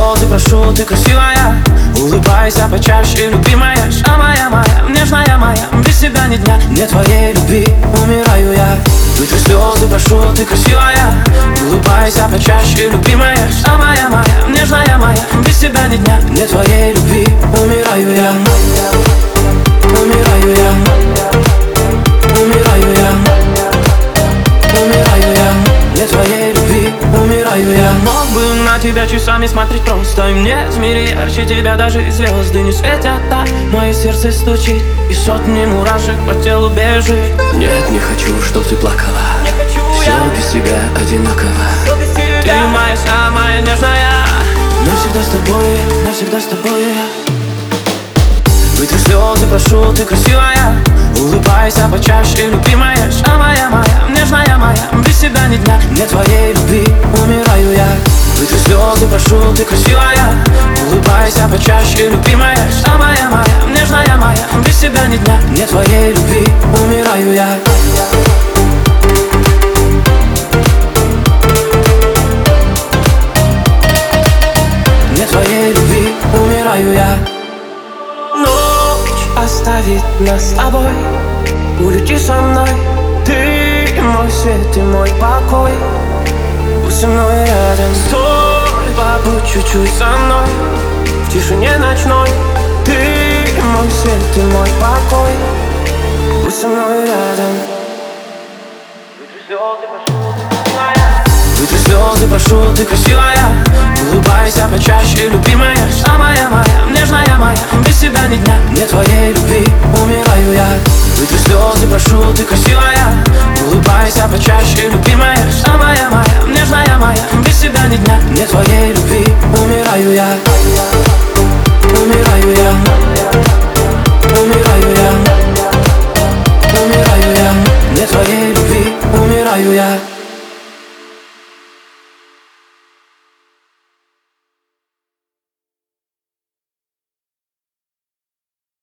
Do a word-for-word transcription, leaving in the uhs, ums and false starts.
слезы, прошу, ты красивая. Улыбайся почаще, любимая. А моя, моя, нежная моя, без тебя ни дня, нет твоей любви, умираю я. Вытри слезы, прошу, ты красивая. Улыбайся почаще, любимая. А моя, моя, нежная моя, без тебя ни дня, нет твоей любви, умираю я. Умираю я. Умираю я. Умираю я. Нет твоей любви, умираю я. Мог бы на тебя часами смотреть просто, и мне в мире ярче тебя даже и звезды не светят так. Мое сердце стучит, и сотни мурашек по телу бежит. Нет, не хочу, чтоб ты плакала. Все без тебя одинаково. Ты моя самая нежная. Навсегда с тобой, навсегда с тобой. Вытри слезы, прошу, ты красивая. Улыбайся почаще, любимая. А моя, моя, нежная моя, без тебя ни дня, нет твоей любви, умираю я. Вытри слезы, прошу, ты красивая. Улыбайся почаще, любимая. А моя, моя, нежная моя, без тебя ни дня, нет твоей любви, умираю я. Нет твоей любви, умираю я. Оставит нас с тобой, улети со мной. Ты мой свет и мой покой, будь со мной рядом. Стой, побудь чуть-чуть со мной, в тишине ночной. Ты мой свет и мой покой, будь со мной рядом. Вытри слезы, прошу, ты красивая. Улыбайся почаще, любимая. А моя, моя, нежная моя, без тебя ни дня, нет твоей любви, умираю я. Вытри слезы, прошу, ты красивая. Улыбайся почаще, любимая. А моя, моя, нежная моя, без тебя ни дня, нет твоей любви, умираю я. Умираю я.